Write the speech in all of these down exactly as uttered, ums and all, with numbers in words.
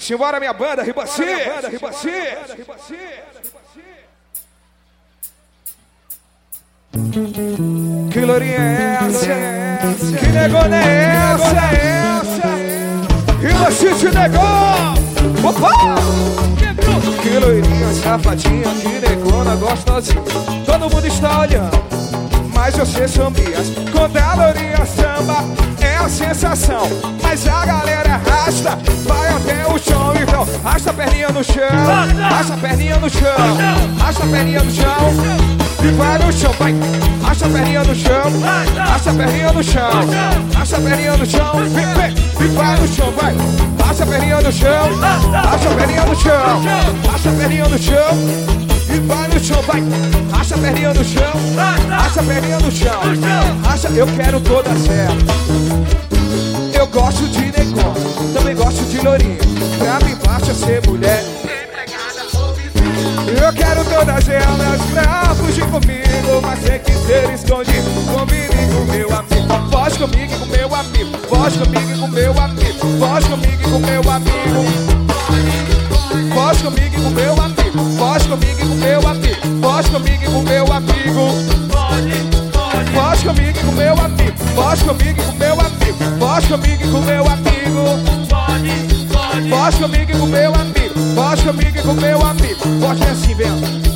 Simbora minha banda, Ribaci, banda, Ribaci. Que lourinha é essa? Que negona é essa? Ribaci te negou! Opa! Que loirinha, safadinha, que negona gostosinha. Todo mundo está olhando, mas você sombrias. Quando a lourinha samba, é a sensação. Mas a galera arrasta, vai até o chão. Então, arrasta a perninha no chão, arrasta a perninha no chão, arrasta a perninha no chão. E vai no chão, vai. Arrasta a perninha no chão, arrasta a perninha no chão, arrasta a perninha no chão. Vem, vem, e vai no chão, vai. Arrasta a perninha no chão, arrasta a perninha no chão, arrasta a perninha no chão. E vai no chão, vai. Arrasta a perninha no chão, arrasta a perninha no chão. Arrasta, eu quero toda certa. Eu gosto de negócio, também gosto de lourinha. Pra mim basta ser mulher. Eu quero todas elas pra fugir comigo, mas tem que ser escondido. Combine com meu amigo, foge comigo e com meu amigo, foge comigo e com meu amigo, foge comigo e com meu amigo, foge comigo e com meu amigo, foge comigo e com meu amigo, foge comigo e com meu amigo, foge comigo e com meu amigo, foge comigo e com meu amigo, foge comigo e com meu amigo, foge comigo e com meu amigo, foge comigo e com meu amigo. Foge assim, vendo?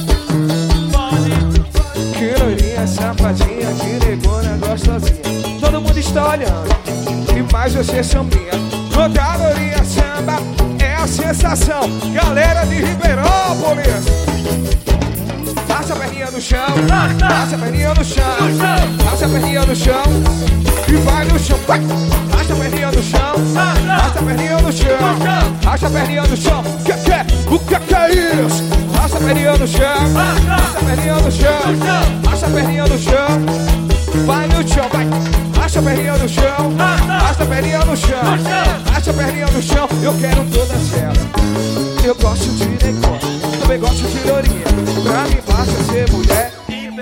Que loirinha, safadinha, que negona gostosinha. Todo mundo está olhando, e mais você sombrinha. Quando a lourinha samba, é a sensação. Galera de Ribeirópolis, arrasta a perninha no chão, arrasta a perninha no chão, arrasta a perninha no chão. E vai no chão, vai. Arrasta a perninha no chão, arrasta a perninha no chão, arrasta a perninha no chão. Que que é? O que que é isso? Arrasta a perninha no chão, arrasta a perninha no chão, arrasta a perninha no chão. Vai no chão, vai. Arrasta a perninha no chão, arrasta a perninha no chão, arrasta a perninha no chão. Eu quero todas elas. Eu gosto de negócio, também gosto de lourinha. Pra mim basta ser mulher.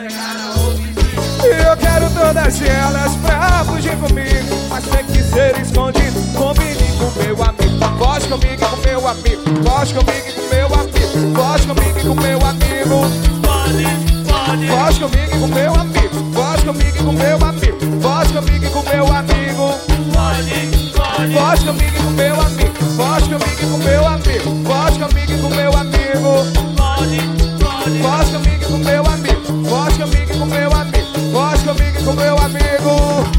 Eu quero todas elas pra fugir comigo, mas tem que ser escondido. Combine com meu amigo, foge comigo e com meu amigo, foge comigo e com meu amigo, foge comigo e com meu amigo, foge comigo e com meu amigo, foge comigo e com meu amigo, foge comigo e com meu amigo, foge comigo e com meu amigo, foge comigo e com meu amigo, foge comigo e com meu amigo, foge comigo e com meu amigo, foge comigo e com meu amigo, foge comigo e com meu amigo.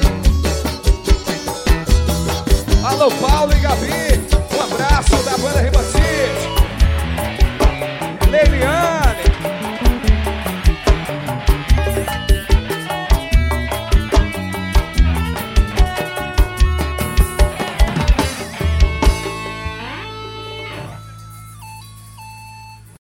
Alô, Paulo e Gabi, um abraço da banda.